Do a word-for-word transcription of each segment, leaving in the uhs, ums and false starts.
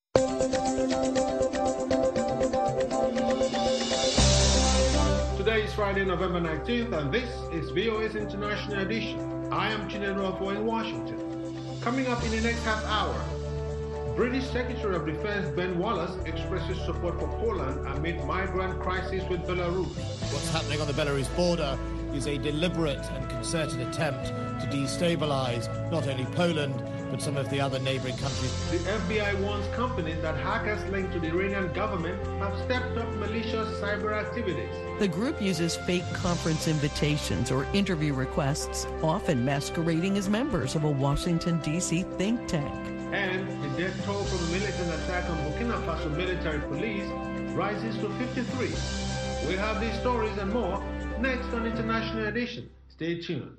Today is Friday, November nineteenth, and this is V O A's International Edition. I am Chinelo Afo in Washington. Coming up in the next half hour, British Secretary of Defense Ben Wallace expresses support for Poland amid migrant crisis with Belarus. What's happening on the Belarus border is a deliberate and concerted attempt to destabilize not only Poland, but some of the other neighboring countries. The F B I warns companies that hackers linked to the Iranian government have stepped up malicious cyber activities. The group uses fake conference invitations or interview requests, often masquerading as members of a Washington, D C think tank. And the death toll from a militant attack on Burkina Faso military police rises to fifty-three. We'll have these stories and more next on International Edition. Stay tuned.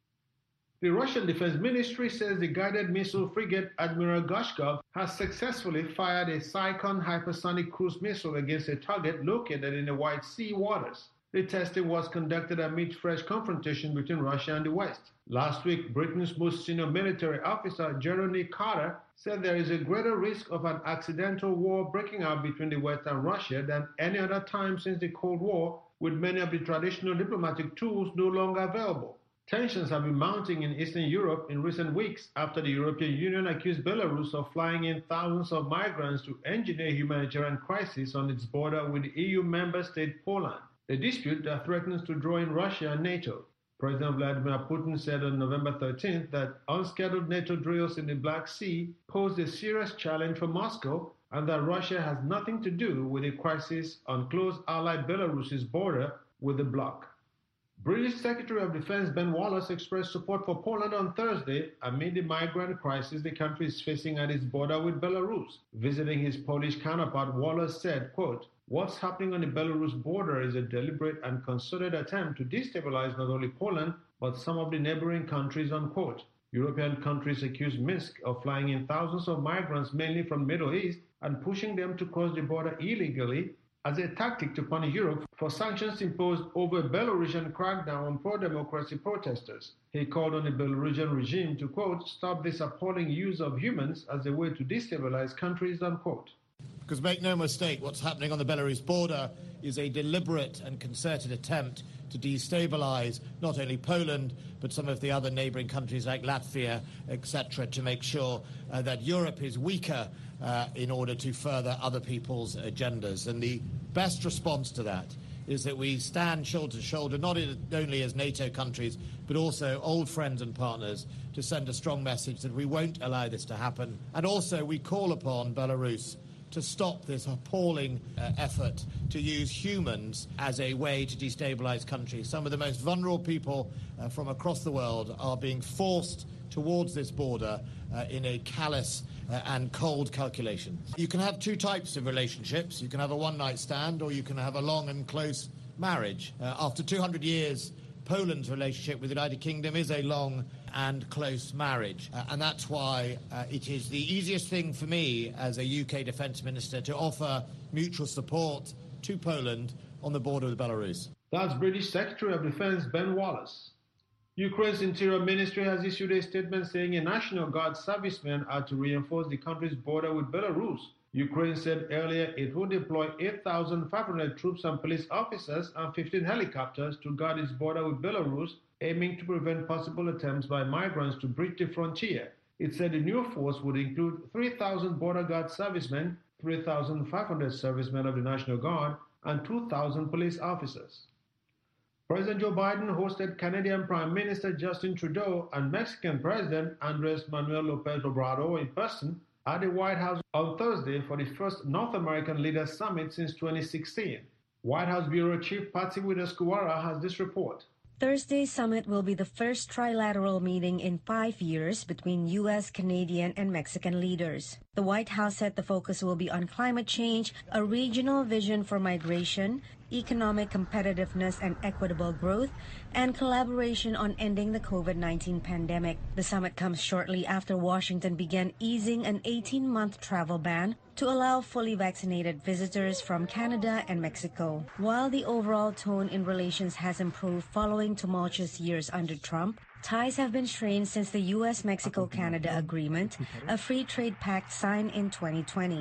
The Russian Defense Ministry says the guided missile frigate Admiral Gashkov has successfully fired a Psycon hypersonic cruise missile against a target located in the White Sea waters. The testing was conducted amid fresh confrontation between Russia and the West. Last week, Britain's most senior military officer, Jeremy Carter, said there is a greater risk of an accidental war breaking out between the West and Russia than any other time since the Cold War, with many of the traditional diplomatic tools no longer available. Tensions have been mounting in Eastern Europe in recent weeks after the European Union accused Belarus of flying in thousands of migrants to engineer a humanitarian crisis on its border with the E U member state Poland, a dispute that threatens to draw in Russia and NATO. President Vladimir Putin said on November thirteenth that unscheduled NATO drills in the Black Sea posed a serious challenge for Moscow and that Russia has nothing to do with a crisis on close ally Belarus's border with the bloc. British Secretary of Defense Ben Wallace expressed support for Poland on Thursday amid the migrant crisis the country is facing at its border with Belarus. Visiting his Polish counterpart, Wallace said, quote, "What's happening on the Belarus border is a deliberate and concerted attempt to destabilize not only Poland, but some of the neighboring countries," unquote. European countries accuse Minsk of flying in thousands of migrants, mainly from the Middle East, and pushing them to cross the border illegally as a tactic to punish Europe for sanctions imposed over a Belarusian crackdown on pro-democracy protesters. He called on the Belarusian regime to, quote, "stop this appalling use of humans as a way to destabilize countries," unquote. Because make no mistake, what's happening on the Belarus border is a deliberate and concerted attempt to destabilize not only Poland, but some of the other neighboring countries like Latvia, et cetera, to make sure uh, that Europe is weaker uh, in order to further other people's agendas. And the best response to that is that we stand shoulder to shoulder, not only as NATO countries, but also old friends and partners, to send a strong message that we won't allow this to happen. And also we call upon Belarus to stop this appalling uh, effort to use humans as a way to destabilize countries. Some of the most vulnerable people uh, from across the world are being forced towards this border uh, in a callous uh, and cold calculation. You can have two types of relationships. You can have a one-night stand, or you can have a long and close marriage. Uh, after two hundred years, Poland's relationship with the United Kingdom is a long and close marriage. Uh, and that's why uh, it is the easiest thing for me as a U K Defence Minister to offer mutual support to Poland on the border with Belarus. That's British Secretary of Defense Ben Wallace. Ukraine's Interior Ministry has issued a statement saying a National Guard servicemen are to reinforce the country's border with Belarus. Ukraine said earlier it would deploy eight thousand five hundred troops and police officers and fifteen helicopters to guard its border with Belarus, aiming to prevent possible attempts by migrants to breach the frontier. It said the new force would include three thousand border guard servicemen, three thousand five hundred servicemen of the National Guard, and two thousand police officers. President Joe Biden hosted Canadian Prime Minister Justin Trudeau and Mexican President Andrés Manuel López Obrador in person at the White House on Thursday for the first North American Leaders Summit since twenty sixteen. White House Bureau Chief Patsy Widaskewara has this report. Thursday's summit will be the first trilateral meeting in five years between U S, Canadian, and Mexican leaders. The White House said the focus will be on climate change, a regional vision for migration, economic competitiveness and equitable growth, and collaboration on ending the COVID nineteen pandemic. The summit comes shortly after Washington began easing an eighteen-month travel ban to allow fully vaccinated visitors from Canada and Mexico. While the overall tone in relations has improved following tumultuous years under Trump, ties have been strained since the U S Mexico Canada Agreement, a free trade pact signed in twenty twenty.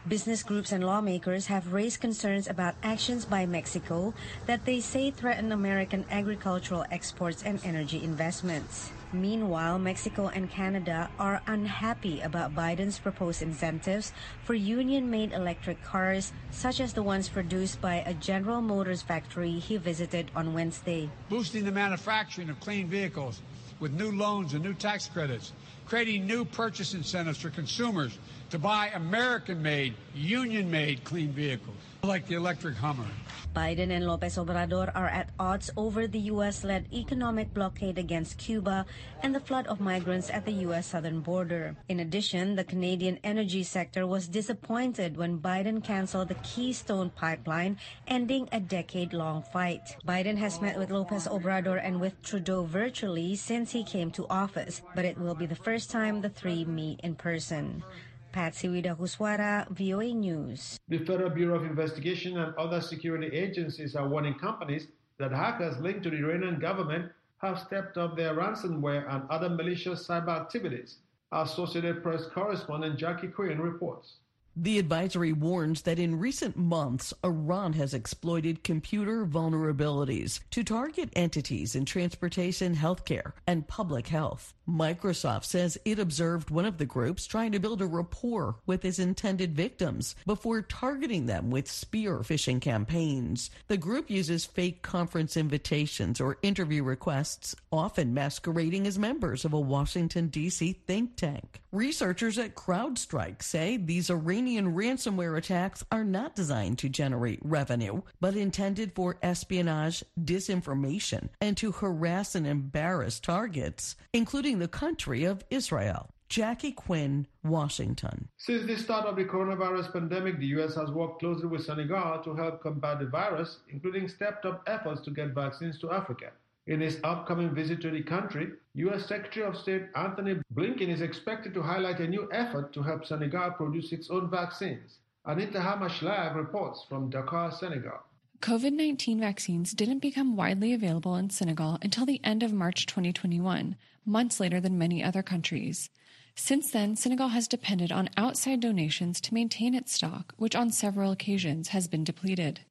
Business groups and lawmakers have raised concerns about actions by Mexico that they say threaten American agricultural exports and energy investments. Meanwhile, Mexico and Canada are unhappy about Biden's proposed incentives for union-made electric cars, such as the ones produced by a General Motors factory he visited on Wednesday. Boosting the manufacturing of clean vehicles with new loans and new tax credits, creating new purchase incentives for consumers to buy American-made, union-made clean vehicles, like the electric Hummer. Biden and Lopez Obrador are at odds over the U S-led economic blockade against Cuba and the flood of migrants at the U S southern border. In addition, the Canadian energy sector was disappointed when Biden canceled the Keystone Pipeline, ending a decade-long fight. Biden has met with Lopez Obrador and with Trudeau virtually since he came to office, but it will be the first time the three meet in person. Patsy Widakuswara, V O A News. The Federal Bureau of Investigation and other security agencies are warning companies that hackers linked to the Iranian government have stepped up their ransomware and other malicious cyber activities. Associated Press correspondent Jackie Quinn reports. The advisory warns that in recent months, Iran has exploited computer vulnerabilities to target entities in transportation, healthcare, and public health. Microsoft says it observed one of the groups trying to build a rapport with its intended victims before targeting them with spear phishing campaigns. The group uses fake conference invitations or interview requests, often masquerading as members of a Washington, D C think tank. Researchers at CrowdStrike say these Iranian ransomware attacks are not designed to generate revenue, but intended for espionage, disinformation, and to harass and embarrass targets, including the country of Israel. Jackie Quinn, Washington. Since the start of the coronavirus pandemic, the U S has worked closely with Senegal to help combat the virus, including stepped-up efforts to get vaccines to Africa. In his upcoming visit to the country, U S Secretary of State Anthony Blinken is expected to highlight a new effort to help Senegal produce its own vaccines. Anita Hamashlag reports from Dakar, Senegal. COVID nineteen vaccines didn't become widely available in Senegal until the end of March twenty twenty-one, months later than many other countries. Since then, Senegal has depended on outside donations to maintain its stock, which on several occasions has been depleted.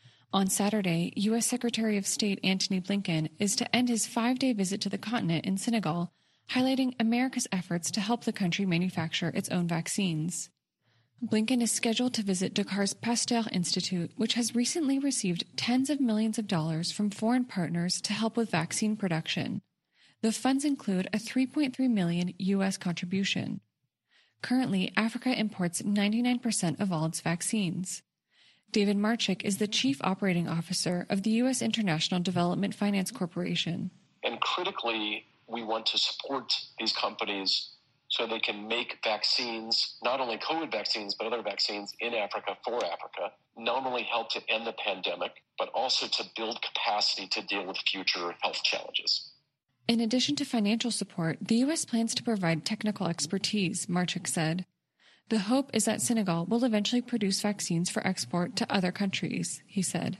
On Saturday, U S Secretary of State Antony Blinken is to end his five-day visit to the continent in Senegal, highlighting America's efforts to help the country manufacture its own vaccines. Blinken is scheduled to visit Dakar's Pasteur Institute, which has recently received tens of millions of dollars from foreign partners to help with vaccine production. The funds include a three point three million dollars U S contribution. Currently, Africa imports ninety-nine percent of all its vaccines. David Marchik is the Chief Operating Officer of the U S International Development Finance Corporation. And critically, we want to support these companies so they can make vaccines, not only COVID vaccines, but other vaccines in Africa for Africa, not only help to end the pandemic, but also to build capacity to deal with future health challenges. In addition to financial support, the U S plans to provide technical expertise, Marchik said. The hope is that Senegal will eventually produce vaccines for export to other countries, he said.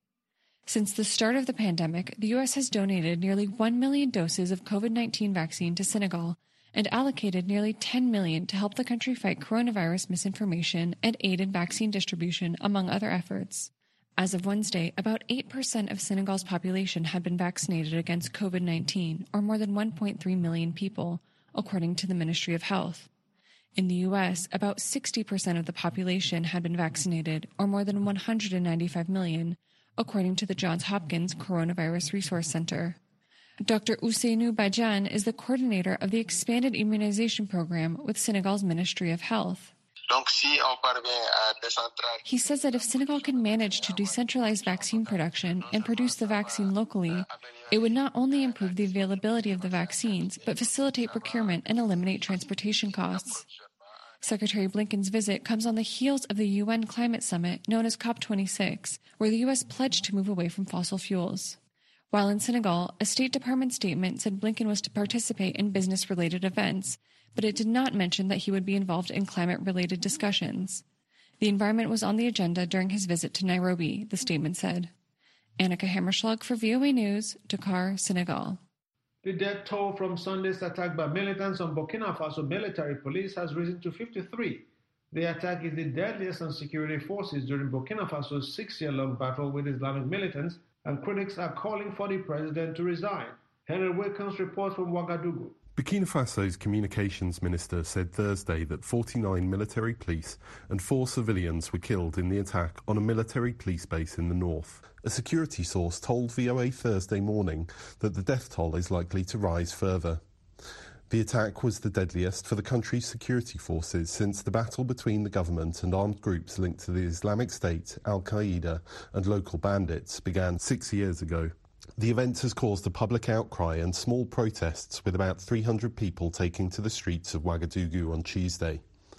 Since the start of the pandemic, the U S has donated nearly one million doses of COVID nineteen vaccine to Senegal and allocated nearly ten million dollars to help the country fight coronavirus misinformation and aid in vaccine distribution, among other efforts. As of Wednesday, about eight percent of Senegal's population had been vaccinated against COVID nineteen, or more than one point three million people, according to the Ministry of Health. In the U S, about sixty percent of the population had been vaccinated, or more than one hundred ninety-five million, according to the Johns Hopkins Coronavirus Resource Center. Doctor Ousseynou Badiane is the coordinator of the Expanded Immunization Program with Senegal's Ministry of Health. He says that if Senegal can manage to decentralize vaccine production and produce the vaccine locally, it would not only improve the availability of the vaccines, but facilitate procurement and eliminate transportation costs. Secretary Blinken's visit comes on the heels of the U N climate summit known as COP twenty-six, where the U S pledged to move away from fossil fuels. While in Senegal, a State Department statement said Blinken was to participate in business-related events, but it did not mention that he would be involved in climate-related discussions. The environment was on the agenda during his visit to Nairobi, the statement said. Annika Hammerschlag for V O A News, Dakar, Senegal. The death toll from Sunday's attack by militants on Burkina Faso military police has risen to fifty-three. The attack is the deadliest on security forces during Burkina Faso's six-year-long battle with Islamic militants, and critics are calling for the president to resign. Henry Wilkins reports from Ouagadougou. Burkina Faso's communications minister said Thursday that forty-nine military police and four civilians were killed in the attack on a military police base in the north. A security source told V O A Thursday morning that the death toll is likely to rise further. The attack was the deadliest for the country's security forces since the battle between the government and armed groups linked to the Islamic State, Al-Qaeda and local bandits began six years ago. The event has caused a public outcry and small protests, with about three hundred people taking to the streets of Ouagadougou on Tuesday.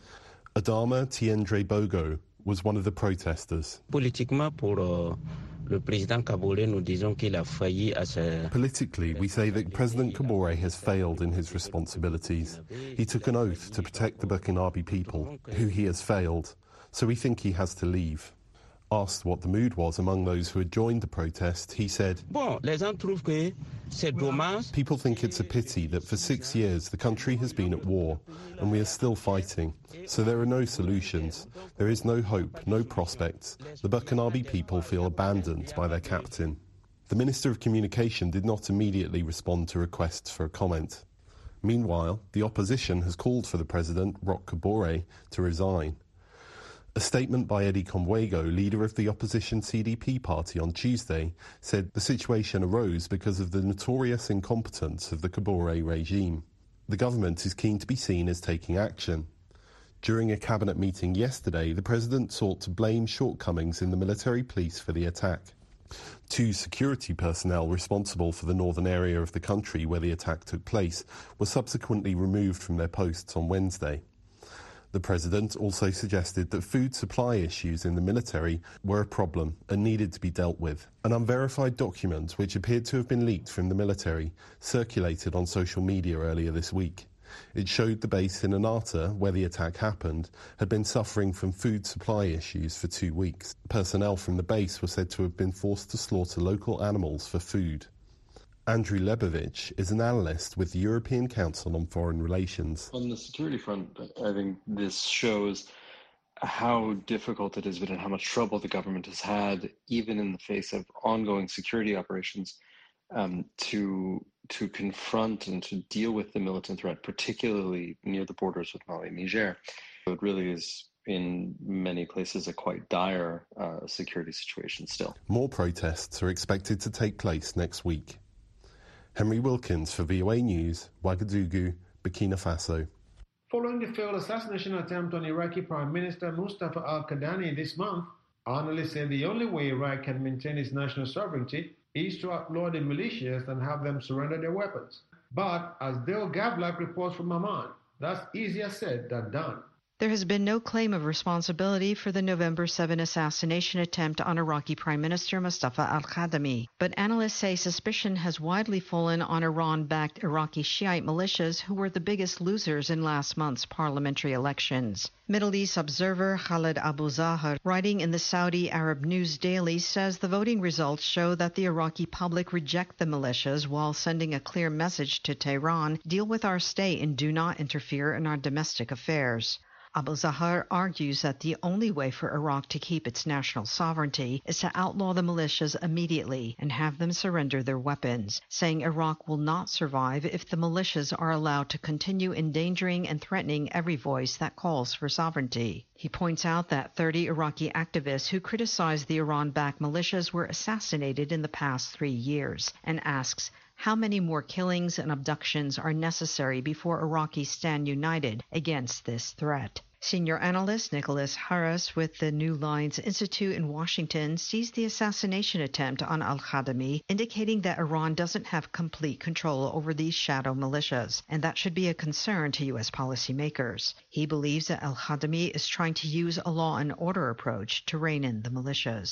Adama Tiendre Bogo was one of the protesters. Politiquement, pour uh, le président Kabore, nous disons qu'il a failli à sa... Politically, we say that President Kabore has failed in his responsibilities. He took an oath to protect the Burkinabe people, who he has failed, so we think he has to leave. Asked what the mood was among those who had joined the protest, he said, Bon, les gens trouvent que c'est dommage. People think it's a pity that for six years the country has been at war and we are still fighting. So there are no solutions. There is no hope, no prospects. The Burkinabe people feel abandoned by their captain. The Minister of Communication did not immediately respond to requests for a comment. Meanwhile, the opposition has called for the president, Roch Kabore, to resign. A statement by Eddie Comwego, leader of the opposition C D P party, on Tuesday said the situation arose because of the notorious incompetence of the Kabore regime. The government is keen to be seen as taking action. During a cabinet meeting yesterday, the president sought to blame shortcomings in the military police for the attack. Two security personnel responsible for the northern area of the country where the attack took place were subsequently removed from their posts on Wednesday. The president also suggested that food supply issues in the military were a problem and needed to be dealt with. An unverified document, which appeared to have been leaked from the military, circulated on social media earlier this week. It showed the base in Annata, where the attack happened, had been suffering from food supply issues for two weeks. Personnel from the base were said to have been forced to slaughter local animals for food. Andrew Lebovich is an analyst with the European Council on Foreign Relations. On the security front, I think this shows how difficult it has been and how much trouble the government has had, even in the face of ongoing security operations, um, to to confront and to deal with the militant threat, particularly near the borders with Mali and Niger. So it really is, in many places, a quite dire uh, security situation still. More protests are expected to take place next week. Henry Wilkins for V O A News, Ouagadougou, Burkina Faso. Following the failed assassination attempt on Iraqi Prime Minister Mustafa al-Qadani this month, analysts say the only way Iraq can maintain its national sovereignty is to outlaw the militias and have them surrender their weapons. But, as Dale Gavlak reports from Amman, that's easier said than done. There has been no claim of responsibility for the November seventh assassination attempt on Iraqi Prime Minister Mustafa al-Qadami, but analysts say suspicion has widely fallen on Iran-backed Iraqi Shiite militias who were the biggest losers in last month's parliamentary elections. Middle East observer Khaled Abu Zahar, writing in the Saudi Arab News Daily, says the voting results show that the Iraqi public reject the militias while sending a clear message to Tehran: deal with our state and do not interfere in our domestic affairs. Abu Zahar argues that the only way for Iraq to keep its national sovereignty is to outlaw the militias immediately and have them surrender their weapons, saying Iraq will not survive if the militias are allowed to continue endangering and threatening every voice that calls for sovereignty. He points out that thirty Iraqi activists who criticized the Iran-backed militias were assassinated in the past three years and asks, how many more killings and abductions are necessary before Iraqis stand united against this threat? Senior analyst Nicholas Harris with the New Lines Institute in Washington sees the assassination attempt on al-Qadami, indicating that Iran doesn't have complete control over these shadow militias, and that should be a concern to U S policymakers. He believes that al-Qadami is trying to use a law and order approach to rein in the militias.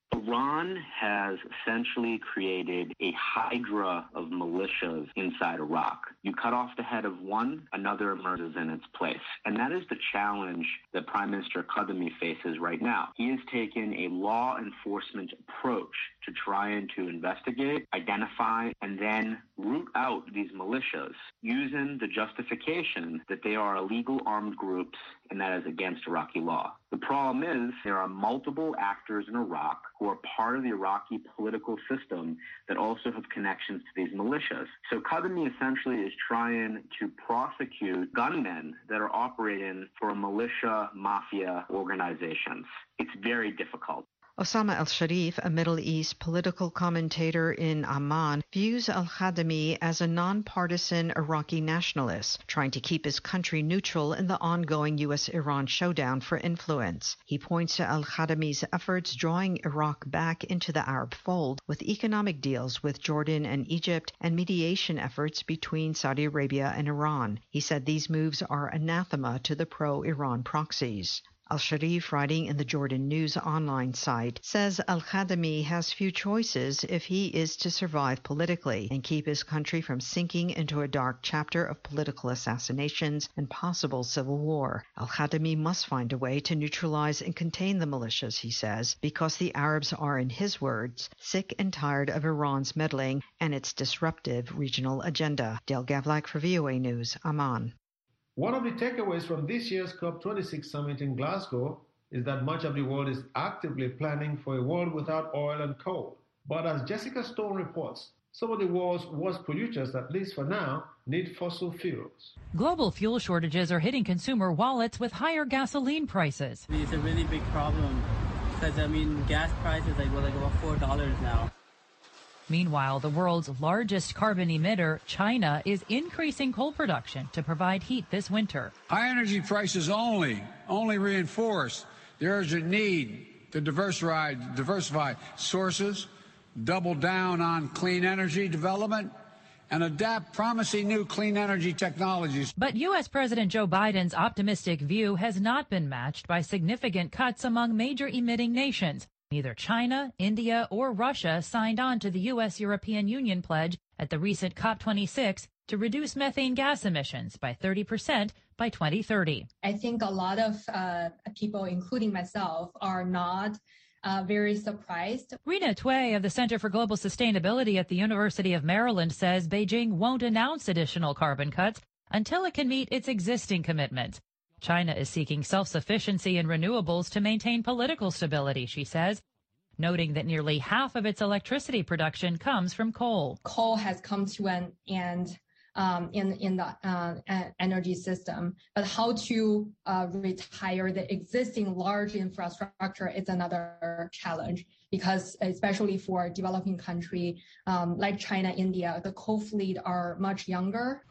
Iran has essentially created a hydra of militias inside Iraq. You cut off the head of one, another emerges in its place. And that is the challenge that Prime Minister Kadhimi faces right now. He has taken a law enforcement approach to try and to investigate, identify, and then root out these militias using the justification that they are illegal armed groups and that is against Iraqi law. The problem is there are multiple actors in Iraq who are part of the Iraqi political system that also have connections to these militias. So Kadhimi essentially is trying to prosecute gunmen that are operating for militia mafia organizations. It's very difficult. Osama al-Sharif, a Middle East political commentator in Amman, views al-Kadhimi as a nonpartisan Iraqi nationalist, trying to keep his country neutral in the ongoing U S Iran showdown for influence. He points to al-Kadhimi's efforts drawing Iraq back into the Arab fold with economic deals with Jordan and Egypt and mediation efforts between Saudi Arabia and Iran. He said these moves are anathema to the pro-Iran proxies. Al-Sharif, writing in the Jordan News online site, says al-Kadhimi has few choices if he is to survive politically and keep his country from sinking into a dark chapter of political assassinations and possible civil war. Al-Kadhimi must find a way to neutralize and contain the militias, he says, because the Arabs are, in his words, sick and tired of Iran's meddling and its disruptive regional agenda. Del Gavlak for V O A News, Amman. One of the takeaways from this year's COP twenty-six summit in Glasgow is that much of the world is actively planning for a world without oil and coal. But as Jessica Stone reports, some of the world's worst polluters, at least for now, need fossil fuels. Global fuel shortages are hitting consumer wallets with higher gasoline prices. It's a really big problem because, I mean, gas prices like, well, like about four dollars now. Meanwhile, the world's largest carbon emitter, China, is increasing coal production to provide heat this winter. High energy prices only, only reinforce the urgent need to diversify, diversify sources, double down on clean energy development, and adapt promising new clean energy technologies. But U S President Joe Biden's optimistic view has not been matched by significant cuts among major emitting nations. Neither China, India, or Russia signed on to the U S-European Union pledge at the recent COP twenty-six to reduce methane gas emissions by thirty percent by twenty thirty. I think a lot of uh, people, including myself, are not uh, very surprised. Rina Tway of the Center for Global Sustainability at the University of Maryland says Beijing won't announce additional carbon cuts until it can meet its existing commitments. China is seeking self-sufficiency in renewables to maintain political stability, she says, noting that nearly half of its electricity production comes from coal. Coal has come to an end um, in, in the uh, energy system, but how to uh, retire the existing large infrastructure is another challenge, because especially for a developing country um, like China, India, the coal fleet are much younger.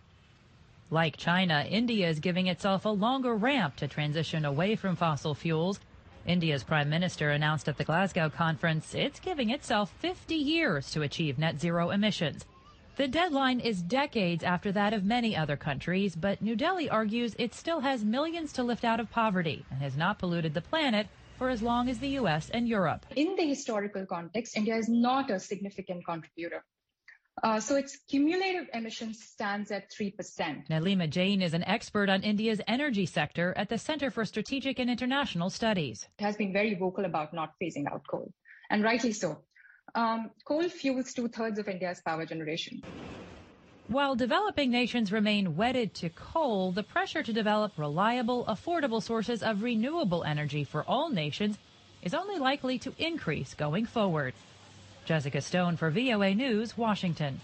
Like China, India is giving itself a longer ramp to transition away from fossil fuels. India's prime minister announced at the Glasgow conference it's giving itself fifty years to achieve net zero emissions. The deadline is decades after that of many other countries, but New Delhi argues it still has millions to lift out of poverty and has not polluted the planet for as long as the U S and Europe. In the historical context, India is not a significant contributor. Uh, so its cumulative emissions stands at three percent. Nalima Jain is an expert on India's energy sector at the Center for Strategic and International Studies. It has been very vocal about not phasing out coal, and rightly so. Um, coal fuels two-thirds of India's power generation. While developing nations remain wedded to coal, the pressure to develop reliable, affordable sources of renewable energy for all nations is only likely to increase going forward. Jessica Stone for V O A News, Washington.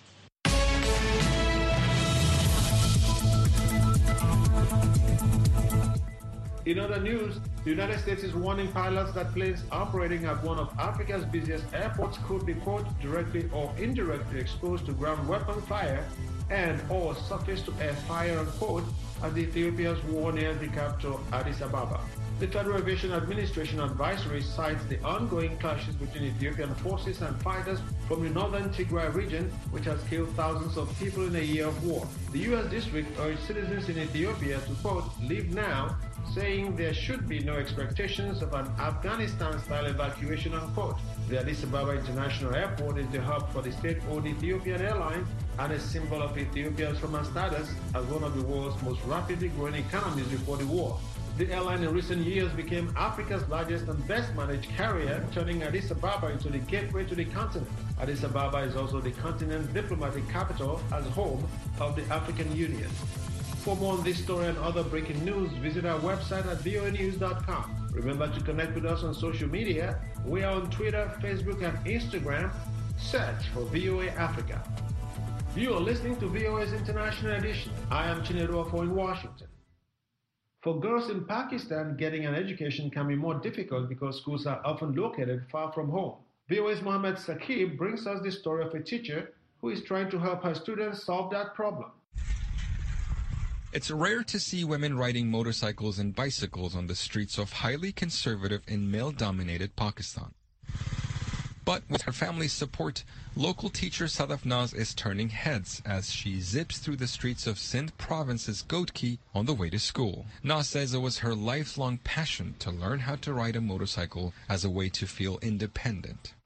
In other news, the United States is warning pilots that planes operating at one of Africa's busiest airports could be, quote, directly or indirectly exposed to ground weapon fire and or surface-to-air fire, unquote, as Ethiopia's war near the capital, Addis Ababa. The Federal Aviation Administration advisory cites the ongoing clashes between Ethiopian forces and fighters from the northern Tigray region, which has killed thousands of people in a year of war. The U S district urged citizens in Ethiopia to, quote, leave now, saying there should be no expectations of an Afghanistan-style evacuation, unquote. The Addis Ababa International Airport is the hub for the state-owned Ethiopian Airlines and a symbol of Ethiopia's Roman status as one of the world's most rapidly growing economies before the war. The airline in recent years became Africa's largest and best-managed carrier, turning Addis Ababa into the gateway to the continent. Addis Ababa is also the continent's diplomatic capital as home of the African Union. For more on this story and other breaking news, visit our website at voa news dot com. Remember to connect with us on social media. We are on Twitter, Facebook, and Instagram. Search for V O A Africa. You are listening to V O A's International Edition. I am Chinedu Afo in Washington. For girls in Pakistan, getting an education can be more difficult because schools are often located far from home. V O A's Mohammed Saqib brings us the story of a teacher who is trying to help her students solve that problem. It's rare to see women riding motorcycles and bicycles on the streets of highly conservative and male-dominated Pakistan. But with her family's support, local teacher Sadaf Naz is turning heads as she zips through the streets of Sindh province's Godki on the way to school. Naz says it was her lifelong passion to learn how to ride a motorcycle as a way to feel independent.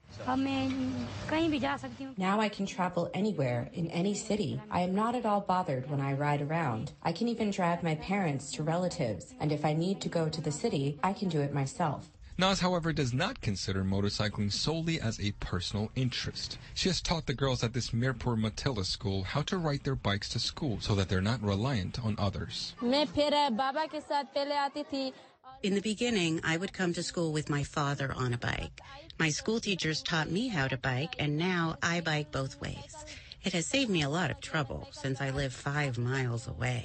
Now I can travel anywhere, in any city. I am not at all bothered when I ride around. I can even drive my parents to relatives, and if I need to go to the city, I can do it myself. Naz, however, does not consider motorcycling solely as a personal interest. She has taught the girls at this Mirpur Matila school how to ride their bikes to school so that they're not reliant on others. In the beginning, I would come to school with my father on a bike. My school teachers taught me how to bike, and now I bike both ways. It has saved me a lot of trouble since I live five miles away.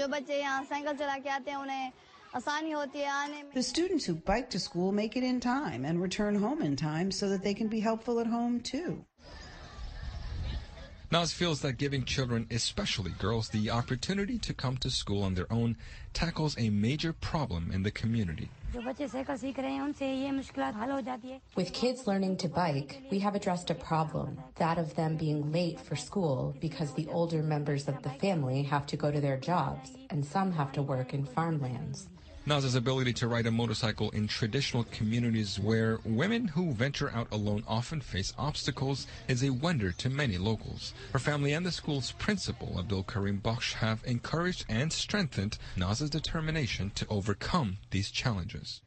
The students who bike to school make it in time and return home in time so that they can be helpful at home too. Naz feels that giving children, especially girls, the opportunity to come to school on their own tackles a major problem in the community. With kids learning to bike, we have addressed a problem, that of them being late for school because the older members of the family have to go to their jobs, and some have to work in farmlands. Naz's ability to ride a motorcycle in traditional communities where women who venture out alone often face obstacles is a wonder to many locals. Her family and the school's principal, Abdul Karim Bakhsh, have encouraged and strengthened Naz's determination to overcome these challenges.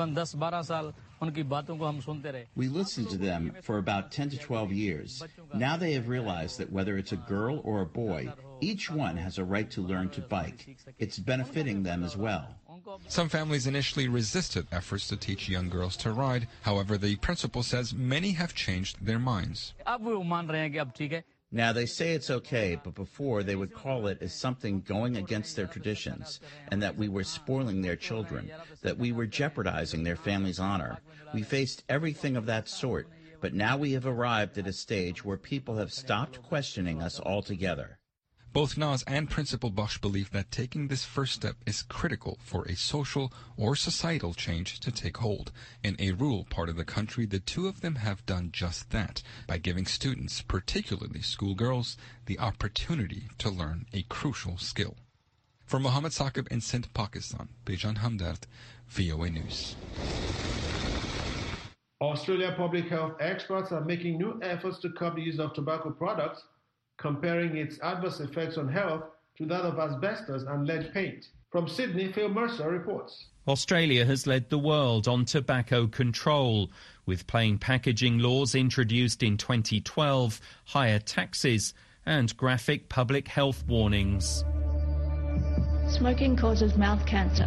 We listened to them for about ten to twelve years. Now they have realized that whether it's a girl or a boy, each one has a right to learn to bike. It's benefiting them as well. Some families initially resisted efforts to teach young girls to ride. However, the principal says many have changed their minds. Now they say it's okay, but before they would call it as something going against their traditions, and that we were spoiling their children, that we were jeopardizing their family's honor. We faced everything of that sort, but now we have arrived at a stage where people have stopped questioning us altogether. Both Naz and Principal Bakhsh believe that taking this first step is critical for a social or societal change to take hold. In a rural part of the country, the two of them have done just that by giving students, particularly schoolgirls, the opportunity to learn a crucial skill. For Mohammed Saqib in Sindh, Pakistan, Bijan Hamdard, V O A News. Australia public health experts are making new efforts to curb the use of tobacco products, comparing its adverse effects on health to that of asbestos and lead paint. From Sydney, Phil Mercer reports. Australia has led the world on tobacco control, with plain packaging laws introduced in twenty twelve, higher taxes and graphic public health warnings. Smoking causes mouth cancer.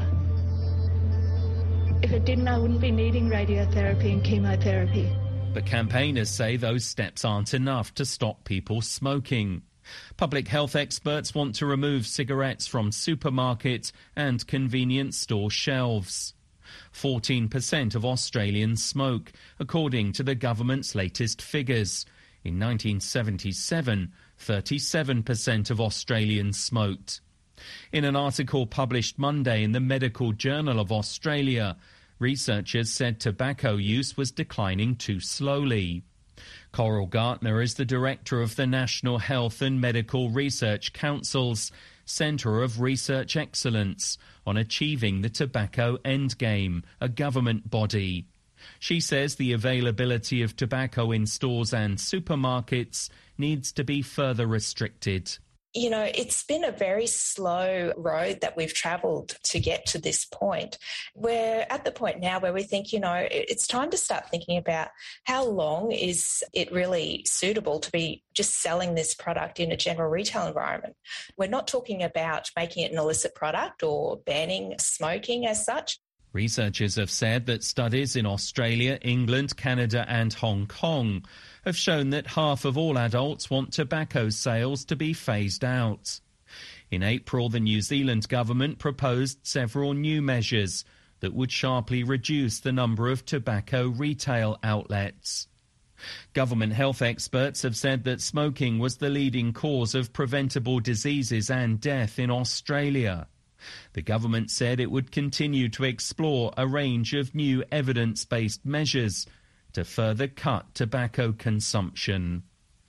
If it didn't, I wouldn't be needing radiotherapy and chemotherapy. But campaigners say those steps aren't enough to stop people smoking. Public health experts want to remove cigarettes from supermarket and convenience store shelves. fourteen percent of Australians smoke, according to the government's latest figures. In nineteen seventy-seven, thirty-seven percent of Australians smoked. In an article published Monday in the Medical Journal of Australia, researchers said tobacco use was declining too slowly. Coral Gartner is the director of the National Health and Medical Research Council's Centre of Research Excellence on Achieving the Tobacco Endgame, a government body. She says the availability of tobacco in stores and supermarkets needs to be further restricted. You know, it's been a very slow road that we've travelled to get to this point. We're at the point now where we think, you know, it's time to start thinking about how long is it really suitable to be just selling this product in a general retail environment. We're not talking about making it an illicit product or banning smoking as such. Researchers have said that studies in Australia, England, Canada and Hong Kong have shown that half of all adults want tobacco sales to be phased out. In April, the New Zealand government proposed several new measures that would sharply reduce the number of tobacco retail outlets. Government health experts have said that smoking was the leading cause of preventable diseases and death in Australia. The government said it would continue to explore a range of new evidence-based measures to further cut tobacco consumption.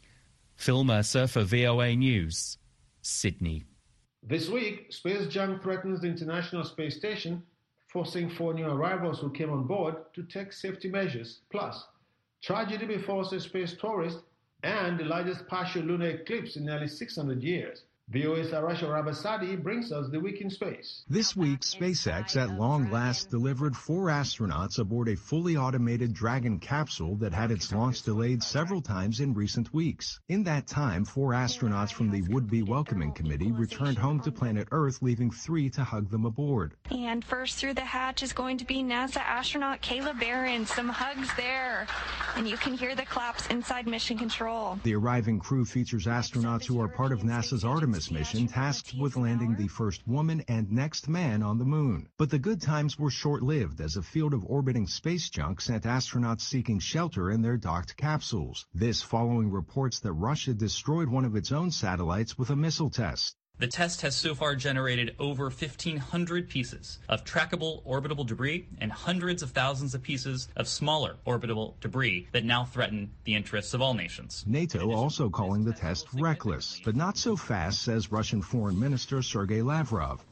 Phil Mercer for V O A News, Sydney. This week, space junk threatens the International Space Station, forcing four new arrivals who came on board to take safety measures. Plus, tragedy befalls a space tourist and the largest partial lunar eclipse in nearly six hundred years. V O A's Arasha Rabasadi brings us the week in space. This week, SpaceX at long last delivered four astronauts aboard a fully automated Dragon capsule that had its launch delayed several times in recent weeks. In that time, four astronauts from the would-be welcoming committee returned home to planet Earth, leaving three to hug them aboard. And first through the hatch is going to be NASA astronaut Kayla Barron. Some hugs there, and you can hear the claps inside Mission Control. The arriving crew features astronauts who are part of NASA's Artemis mission tasked with landing the first woman and next man on the moon. But the good times were short-lived as a field of orbiting space junk sent astronauts seeking shelter in their docked capsules. This following reports that Russia destroyed one of its own satellites with a missile test. The test has so far generated over fifteen hundred pieces of trackable orbitable debris and hundreds of thousands of pieces of smaller orbitable debris that now threaten the interests of all nations. NATO also calling the test reckless, but not so fast, says Russian Foreign Minister Sergei Lavrov.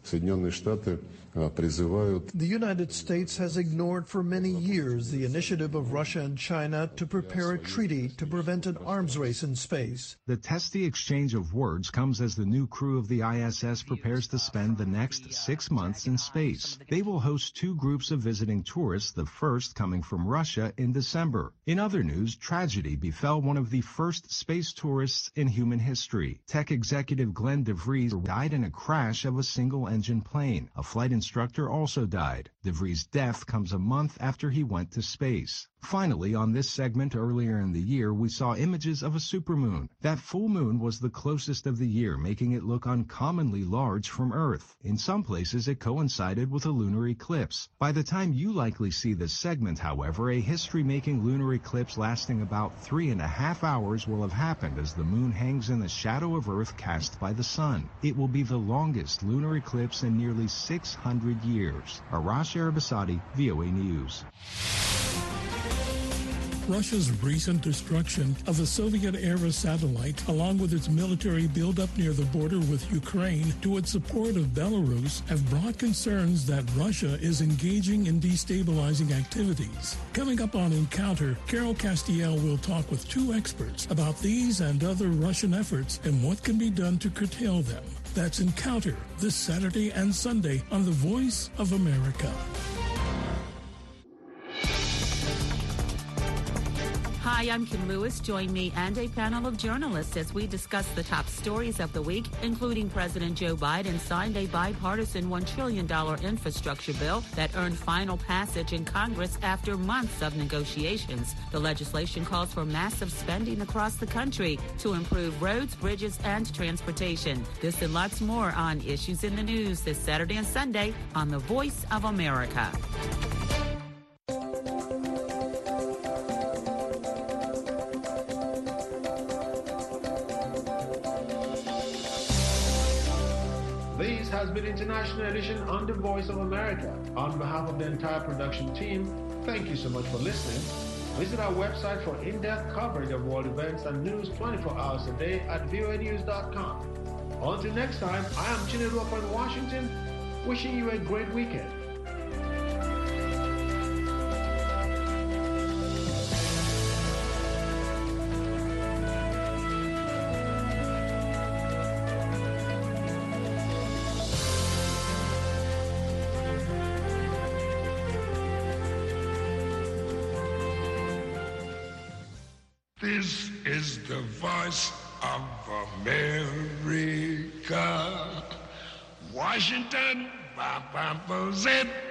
The United States has ignored for many years the initiative of Russia and China to prepare a treaty to prevent an arms race in space. The testy exchange of words comes as the new crew of the I S S prepares to spend the next six months in space. They will host two groups of visiting tourists, the first coming from Russia in December. In other news, tragedy befell one of the first space tourists in human history. Tech executive Glenn DeVries died in a crash of a single-engine plane. A flight instructor also died. DeVries' death comes a month after he went to space. Finally, on this segment earlier in the year, we saw images of a supermoon. That full moon was the closest of the year, making it look uncommonly large from Earth. In some places, it coincided with a lunar eclipse. By the time you likely see this segment, however, a history-making lunar eclipse lasting about three and a half hours will have happened as the moon hangs in the shadow of Earth cast by the sun. It will be the longest lunar eclipse in nearly six hundred years. Arash Arabasadi, V O A News. Russia's recent destruction of the Soviet-era satellite, along with its military buildup near the border with Ukraine to its support of Belarus, have brought concerns that Russia is engaging in destabilizing activities. Coming up on Encounter, Carol Castiel will talk with two experts about these and other Russian efforts and what can be done to curtail them. That's Encounter, this Saturday and Sunday on The Voice of America. Hi, I'm Kim Lewis. Join me and a panel of journalists as we discuss the top stories of the week, including President Joe Biden signed a bipartisan one trillion dollars infrastructure bill that earned final passage in Congress after months of negotiations. The legislation calls for massive spending across the country to improve roads, bridges, and transportation. This and lots more on Issues in the News this Saturday and Sunday on The Voice of America. concluded International Edition on the Voice of America. On behalf of the entire production team, thank you so much for listening. Visit our website for in-depth coverage of world events and news twenty-four hours a day at V O A news dot com. Until next time, I am Chinedu Opa in Washington, wishing you a great weekend. This is the voice of America. Washington, ba ba ba zip.